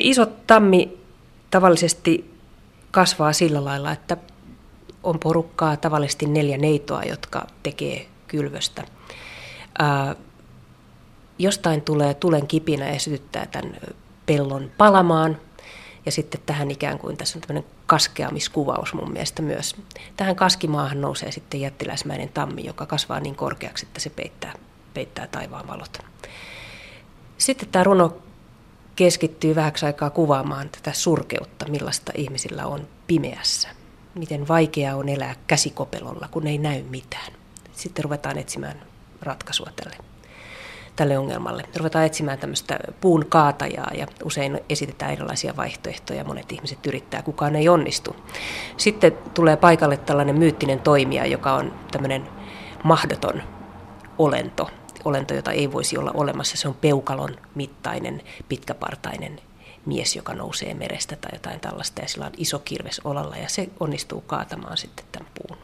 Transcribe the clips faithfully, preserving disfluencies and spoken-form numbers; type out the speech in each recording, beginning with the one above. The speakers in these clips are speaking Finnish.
Iso tammi tavallisesti kasvaa sillä lailla, että on porukkaa, tavallisesti neljä neitoa, jotka tekee kylvöstä. Ää, jostain tulee tulen kipinä ja sytyttää tämän pellon palamaan. Ja sitten tähän ikään kuin, tässä on tämmöinen kaskeamiskuvaus mun mielestä myös. Tähän kaskimaahan nousee sitten jättiläismäinen tammi, joka kasvaa niin korkeaksi, että se peittää, peittää taivaan valot. Sitten tämä runo keskittyy vähäksi aikaa kuvaamaan tätä surkeutta, millaista ihmisillä on pimeässä. Miten vaikeaa on elää käsikopelolla, kun ei näy mitään. Sitten ruvetaan etsimään ratkaisua tälle, tälle ongelmalle. Ruvetaan etsimään tämmöistä puun kaatajaa ja usein esitetään erilaisia vaihtoehtoja. Monet ihmiset yrittää, kukaan ei onnistu. Sitten tulee paikalle tällainen myyttinen toimija, joka on tämmöinen mahdoton olento. Olento, jota ei voisi olla olemassa. Se on peukalon mittainen, pitkäpartainen mies, joka nousee merestä tai jotain tällaista. Ja sillä on iso kirves olalla ja se onnistuu kaatamaan sitten tämän puun.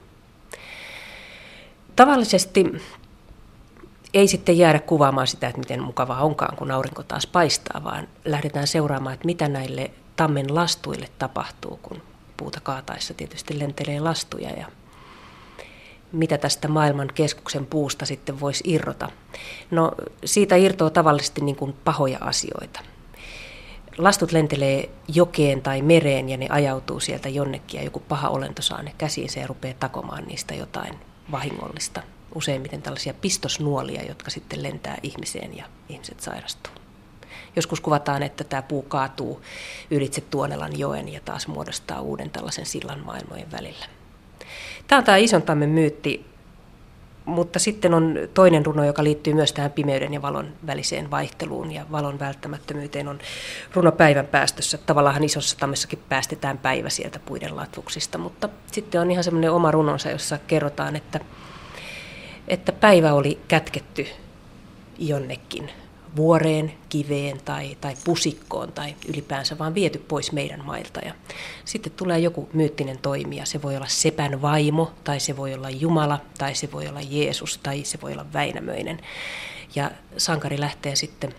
Tavallisesti ei sitten jäädä kuvaamaan sitä, että miten mukavaa onkaan, kun aurinko taas paistaa, vaan lähdetään seuraamaan, että mitä näille tammen lastuille tapahtuu, kun puuta kaataessa tietysti lentelee lastuja ja mitä tästä maailman keskuksen puusta sitten voisi irrota. No siitä irtoaa tavallisesti niin kuin pahoja asioita. Lastut lentelee jokeen tai mereen ja ne ajautuu sieltä jonnekin ja joku paha olento saa ne käsiinsä ja rupeaa takomaan niistä jotain vahingollista. Useimmiten tällaisia pistosnuolia, jotka sitten lentää ihmiseen ja ihmiset sairastuu. Joskus kuvataan, että tämä puu kaatuu ylitse Tuonelan joen ja taas muodostaa uuden tällaisen sillan maailmojen välillä. Tämä on tämä ison tammen myytti, mutta sitten on toinen runo, joka liittyy myös tähän pimeyden ja valon väliseen vaihteluun ja valon välttämättömyyteen, on runo päivän päästössä. Tavallaan isossa tammessakin päästetään päivä sieltä puiden latvuksista, mutta sitten on ihan semmoinen oma runonsa, jossa kerrotaan, että, että päivä oli kätketty jonnekin vuoreen, kiveen tai, tai pusikkoon tai ylipäänsä vaan viety pois meidän mailta. Ja sitten tulee joku myyttinen toimija. Se voi olla sepän vaimo tai se voi olla Jumala tai se voi olla Jeesus tai se voi olla Väinämöinen. Ja sankari lähtee sitten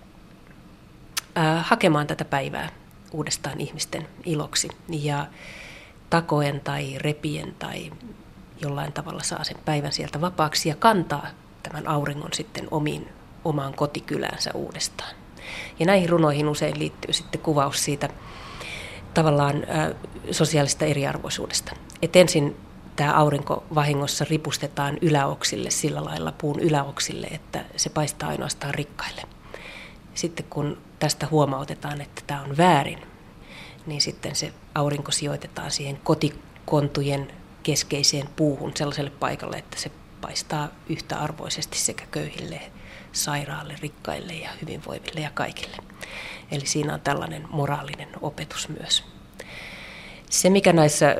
ää, hakemaan tätä päivää uudestaan ihmisten iloksi. Ja takoen tai repien tai jollain tavalla saa sen päivän sieltä vapaaksi ja kantaa tämän auringon sitten omiin omaan kotikyläänsä uudestaan. Ja näihin runoihin usein liittyy sitten kuvaus siitä tavallaan ä, sosiaalista eriarvoisuudesta. Et ensin tämä aurinko vahingossa ripustetaan yläoksille sillä lailla puun yläoksille, että se paistaa ainoastaan rikkaille. Sitten kun tästä huomautetaan, että tämä on väärin, niin sitten se aurinko sijoitetaan siihen kotikontujen keskeiseen puuhun sellaiselle paikalle, että se paistaa yhtä arvoisesti sekä köyhille, sairaalle, rikkaille ja hyvinvoiville ja kaikille. Eli siinä on tällainen moraalinen opetus myös. Se, mikä näissä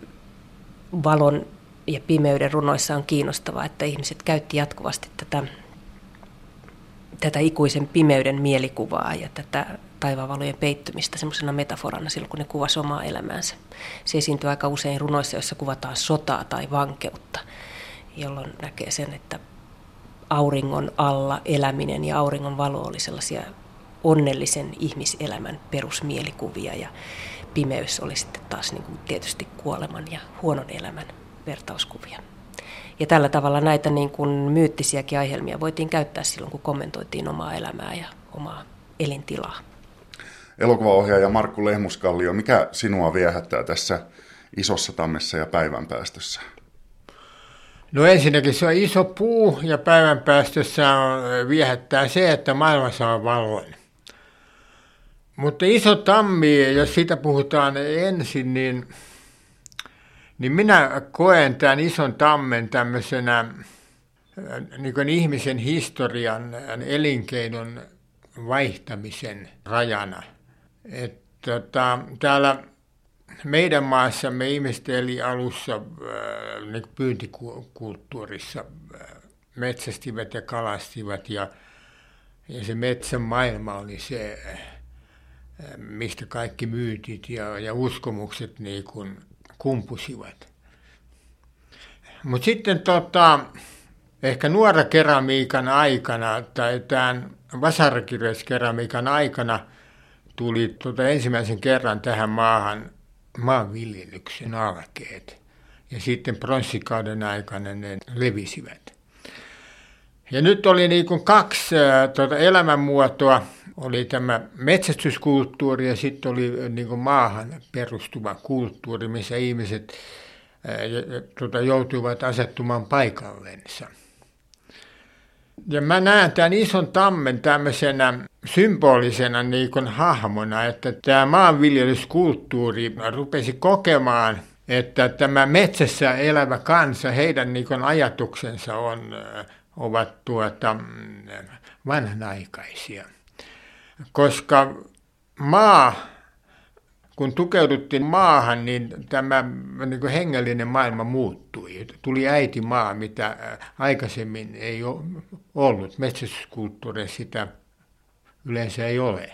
valon ja pimeyden runoissa on kiinnostavaa, että ihmiset käytti jatkuvasti tätä, tätä ikuisen pimeyden mielikuvaa ja tätä taivaanvalojen peittymistä semmoisena metaforana silloin, kun ne kuvasi omaa elämäänsä. Se esiintyy aika usein runoissa, joissa kuvataan sotaa tai vankeutta, jolloin näkee sen, että auringon alla eläminen ja auringon valo oli sellaisia onnellisen ihmiselämän perusmielikuvia ja pimeys oli sitten taas niin kuin tietysti kuoleman ja huonon elämän vertauskuvia. Ja tällä tavalla näitä niin kuin myyttisiäkin aihelmia voitiin käyttää silloin, kun kommentoitiin omaa elämää ja omaa elintilaa. Elokuvaohjaaja Markku Lehmuskallio, mikä sinua viehättää tässä Isossa tammessa ja päivän päästössä? No ensinnäkin se on iso puu ja päivän päästössä on, viehättää se, että maailma saa valon. Mutta iso tammi, jos siitä puhutaan ensin, niin, niin minä koen tämän ison tammen tämmöisenä niin kuin ihmisen historian, elinkeinon vaihtamisen rajana. Et, tota, täällä meidän maassamme ihmiset eli alussa äh, niin pyyntikulttuurissa äh, metsästivät ja kalastivat ja, ja se metsän maailma oli se, äh, mistä kaikki myytit ja, ja uskomukset niin kuin kumpusivat. Mutta sitten tota, ehkä nuorakeramiikan aikana tai tämän vasarakirveyskeramiikan aikana tuli tuota ensimmäisen kerran tähän maahan maanviljelyksen alkeet. Ja sitten pronssikauden aikana ne levisivät. Ja nyt oli niin kuin kaksi tuota elämänmuotoa. Oli tämä metsästyskulttuuri ja sitten oli niin kuin maahan perustuva kulttuuri, missä ihmiset tuota, joutuivat asettumaan paikallensa. Ja mä näen tämän ison tammen tämmöisenä symbolisena niin kuin hahmona, että tämä maanviljelyskulttuuri rupesi kokemaan, että tämä metsässä elävä kansa, heidän niin kuin ajatuksensa on, ovat tuota, vanhanaikaisia. Koska maa, kun tukeuduttiin maahan, niin tämä niin kuin hengellinen maailma muuttui. Tuli äitimaa, mitä aikaisemmin ei ollut. Metsästyskulttuurissa sitä yleensä ei ole.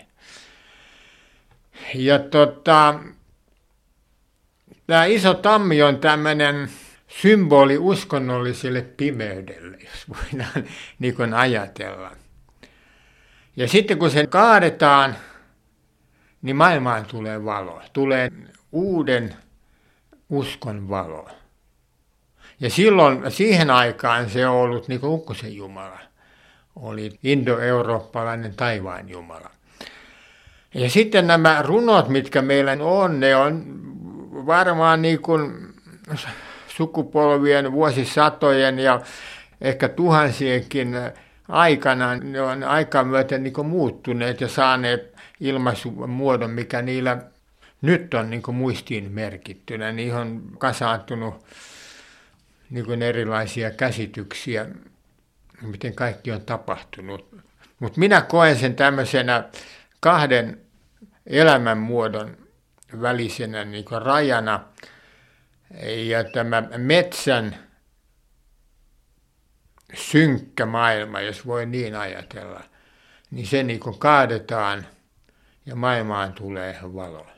Ja tota, tämä iso tammi on tämmöinen symboli uskonnolliselle pimeydelle, jos voidaan niin kuin ajatella. Ja sitten kun se kaadetaan, niin maailmaan tulee valo. Tulee uuden uskon valo. Ja silloin, siihen aikaan se on ollut niin kuin ukkosen jumala. Oli indo-eurooppalainen taivaan jumala. Ja sitten nämä runot, mitkä meillä on, ne on varmaan niin kuin sukupolvien, vuosisatojen ja ehkä tuhansienkin aikana ne on aikaan myöten niin kuin muuttuneet ja saaneet ilmaisumuodon, mikä niillä nyt on niin kuin muistiin merkittynä. Niihin on kasaantunut niin kuin erilaisia käsityksiä, miten kaikki on tapahtunut. Mutta minä koen sen tämmöisenä kahden elämänmuodon välisenä niin kuin rajana. Ja tämä metsän synkkä maailma, jos voi niin ajatella, niin se niin kuin kaadetaan ja maailmaan tulee valo.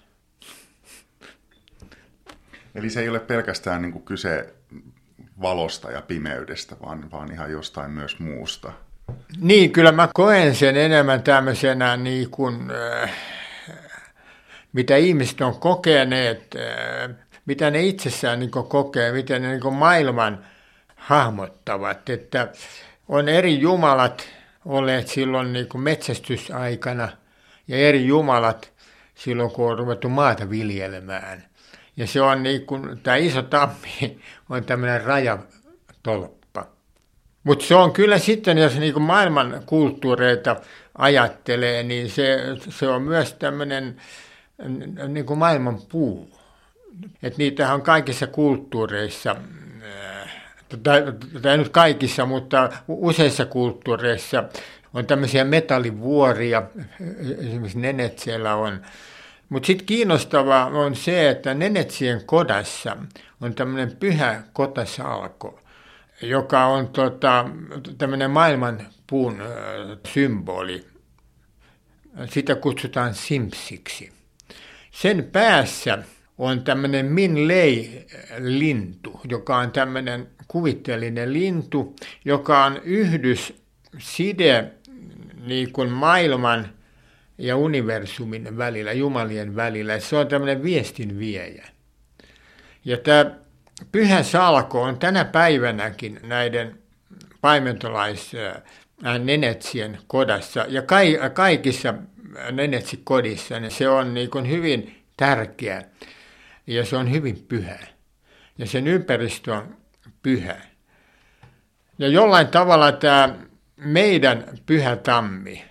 Eli se ei ole pelkästään niin kuin kyse valosta ja pimeydestä, vaan, vaan ihan jostain myös muusta. Niin, kyllä mä koen sen enemmän tämmöisenä, niin kuin, äh, mitä ihmiset on kokeneet, äh, mitä ne itsessään niin kuin kokee, miten ne niin kuin maailman hahmottavat. Että on eri jumalat olleet silloin niin kuin metsästysaikana ja eri jumalat silloin, kun on ruvettu maata viljelemään. Ja se on niin kuin, tämä iso tammi on tämmöinen rajatolppa. Mutta se on kyllä sitten, jos niin kuin maailman kulttuureita ajattelee, niin se, se on myös tämmöinen niin kuin maailman puu. Että niitä on kaikissa kulttuureissa, tai, tai nyt kaikissa, mutta useissa kulttuureissa on tämmöisiä metallivuoria, esimerkiksi Nenetsiellä on. Mutta sitten kiinnostavaa on se, että Nenetsien kodassa on tämmöinen pyhä kotasalko, joka on tota, tämmöinen maailman puun symboli. Sitä kutsutaan Simsiksi. Sen päässä on tämmöinen Minlei-lintu, joka on tämmöinen kuvitteellinen lintu, joka on yhdysside niin kuin maailman ja universumin välillä, jumalien välillä. Se on tämmöinen viestinviejä. Ja tämä pyhä salko on tänä päivänäkin näiden paimentolais-nenetsien kodassa ja kaikissa nenetsikodissa. Niin se on niin kuin hyvin tärkeä ja se on hyvin pyhä. Ja sen ympäristö on pyhä. Ja jollain tavalla tämä meidän pyhä tammi,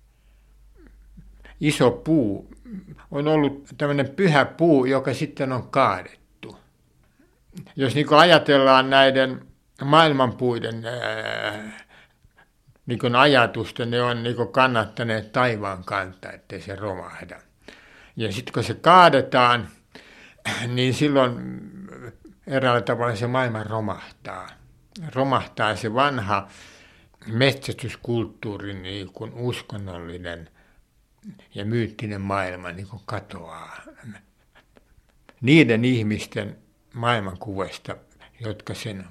iso puu, on ollut tämmöinen pyhä puu, joka sitten on kaadettu. Jos niin kuin ajatellaan näiden maailmanpuiden ää, niin kuin ajatusta, ne on niin kuin kannattaneet taivaan kantaa, ettei se romahda. Ja sitten kun se kaadetaan, niin silloin eräällä tavalla se maailma romahtaa. Romahtaa se vanha metsästyskulttuuri, niin kuin uskonnollinen ja myyttinen maailma niin kuin katoaa. Niiden ihmisten maailmankuvasta, jotka sen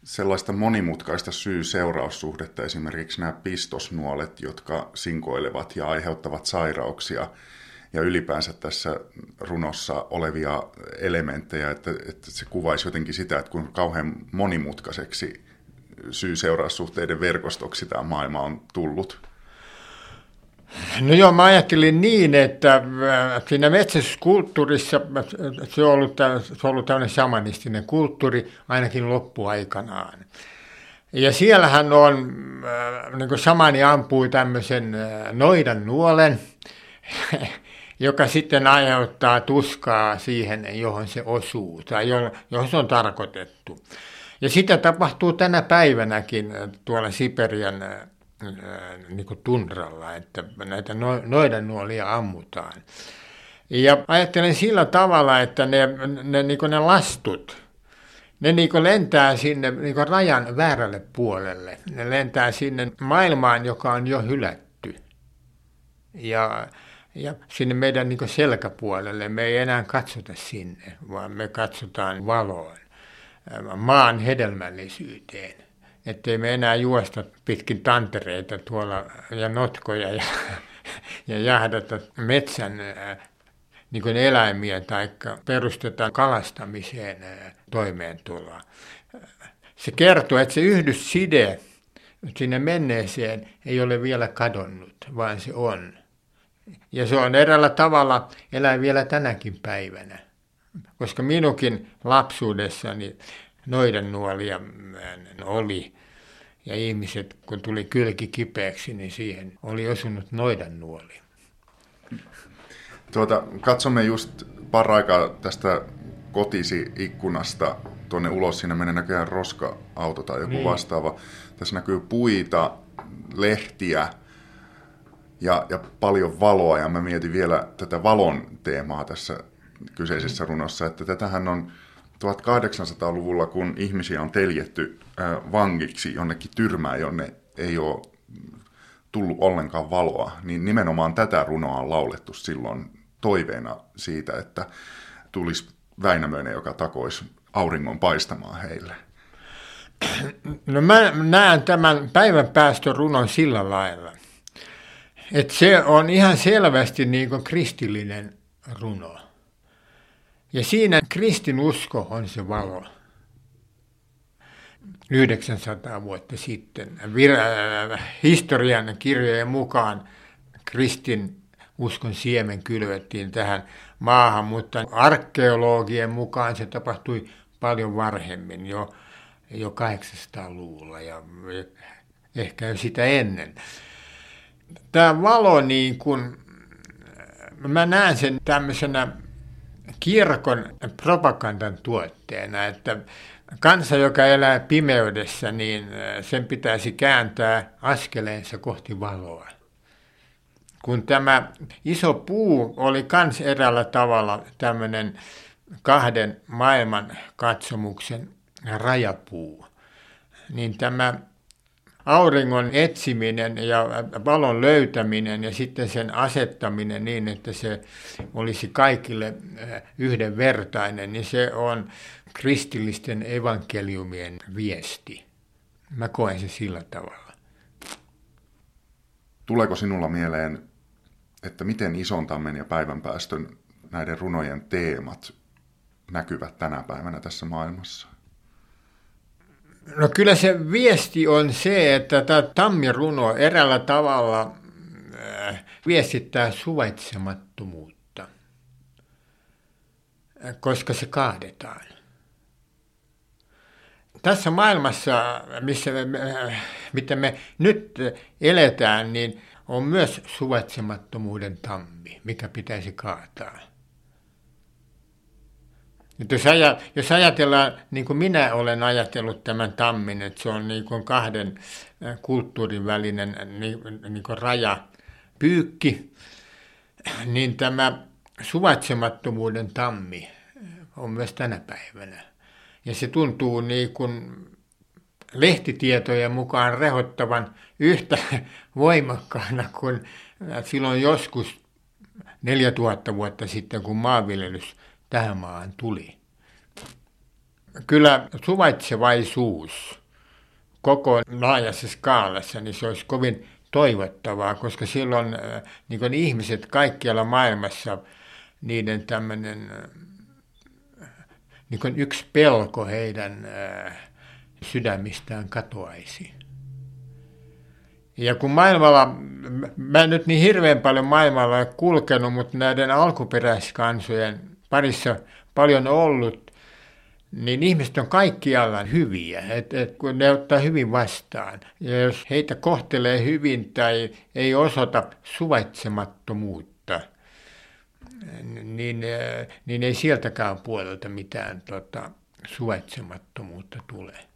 sellaista monimutkaista syy-seuraussuhdetta, esimerkiksi nämä pistosnuolet, jotka sinkoilevat ja aiheuttavat sairauksia, ja ylipäänsä tässä runossa olevia elementtejä, että, että se kuvaisi jotenkin sitä, että kun kauhean monimutkaiseksi syy-seuraussuhteiden verkostoksi tämä maailma on tullut. No joo, mä ajattelin niin, että siinä metsästyskulttuurissa se on ollut, se on ollut tämmöinen shamanistinen kulttuuri ainakin loppuaikanaan. Ja siellähän on, niin kuin shamani ampui tämmöisen noidan nuolen, joka sitten aiheuttaa tuskaa siihen, johon se osuu tai johon se on tarkoitettu. Ja sitä tapahtuu tänä päivänäkin tuolla Siperian niin kuin tundralla, että näitä noidannuolia ammutaan. Ja ajattelen sillä tavalla, että ne, ne, niin kuin ne lastut, ne niin kuin lentää sinne niin kuin rajan väärälle puolelle. Ne lentää sinne maailmaan, joka on jo hylätty. Ja, ja sinne meidän niin kuin selkäpuolelle. Me ei enää katsota sinne, vaan me katsotaan valoon, maan hedelmällisyyteen. Että ei me enää juosta pitkin tantereita tuolla ja notkoja ja, ja jahdata metsän niin kuin eläimiä tai perustetaan kalastamiseen toimeentuloa. Se kertoo, että se yhdysside sinne menneeseen ei ole vielä kadonnut, vaan se on. Ja se on eräällä tavalla elää vielä tänäkin päivänä, koska minunkin lapsuudessani noidannuolia oli, ja ihmiset, kun tuli kylki kipeäksi, niin siihen oli osunut noidannuoli. Tuota, katsomme just paraikaa tästä kotisi ikkunasta tuonne ulos. Siinä menee näköjään roska-auto tai joku niin vastaava. Tässä näkyy puita, lehtiä ja, ja paljon valoa. Ja mä mietin vielä tätä valon teemaa tässä kyseisessä runossa, että tätähän on tuhatkahdeksansataaluvulla, kun ihmisiä on teljetty äh, vangiksi jonnekin tyrmään, jonne ei ole tullut ollenkaan valoa, niin nimenomaan tätä runoa on laulettu silloin toiveena siitä, että tulisi Väinämöinen, joka takoisi auringon paistamaan heille. No mä näen tämän päivänpäästörunon sillä lailla, että se on ihan selvästi niin kuin kristillinen runo. Ja siinä kristinusko on se valo. yhdeksänsataa vuotta sitten. Vir- historian kirjojen mukaan kristin uskon siemen kylvettiin tähän maahan, mutta arkeologien mukaan se tapahtui paljon varhemmin, jo, jo kahdeksansataaluvulla ja ehkä jo sitä ennen. Tämä valo, niin kun, mä näen sen tämmöisenä kirkon propagandan tuotteena, että kansa, joka elää pimeydessä, niin sen pitäisi kääntää askeleensa kohti valoa. Kun tämä iso puu oli kans eräällä tavalla tämmöinen kahden maailman katsomuksen rajapuu, niin tämä auringon etsiminen ja valon löytäminen ja sitten sen asettaminen niin, että se olisi kaikille yhdenvertainen, niin se on kristillisten evankeliumien viesti. Mä koen se sillä tavalla. Tuleeko sinulla mieleen, että miten Isontammen ja Päivänpäästön näiden runojen teemat näkyvät tänä päivänä tässä maailmassa? No kyllä se viesti on se, että tämä tammiruno eräällä tavalla viestittää suvaitsemattomuutta, koska se kaadetaan. Tässä maailmassa, missä me, mitä me nyt eletään, niin on myös suvaitsemattomuuden tammi, mikä pitäisi kaataa. Jos, ajat, jos ajatellaan, niin kuin minä olen ajatellut tämän tammin, että se on niin kuin kahden kulttuurin välinen niin, niin kuin raja, pyykki, niin tämä suvaitsemattomuuden tammi on myös tänä päivänä. Ja se tuntuu niin kuin lehtitietojen mukaan rehottavan yhtä voimakkaana kuin silloin joskus neljätuhatta vuotta sitten, kun maanviljelys tähän maahan tuli. Kyllä suvaitsevaisuus koko laajassa skaalassa, niin se olisi kovin toivottavaa, koska silloin niin kuin ihmiset kaikkialla maailmassa, niiden tämmöinen niin kuin yksi pelko heidän sydämistään katoaisi. Ja kun maailmalla, mä en nyt niin hirveän paljon maailmalla ole kulkenut, mutta näiden alkuperäiskansojen parissa paljon ollut, niin ihmiset on kaikkialla hyviä, että et, kun ne ottaa hyvin vastaan. Ja jos heitä kohtelee hyvin tai ei osoita suvaitsemattomuutta, niin, niin ei sieltäkään puolelta mitään tota, suvaitsemattomuutta tule.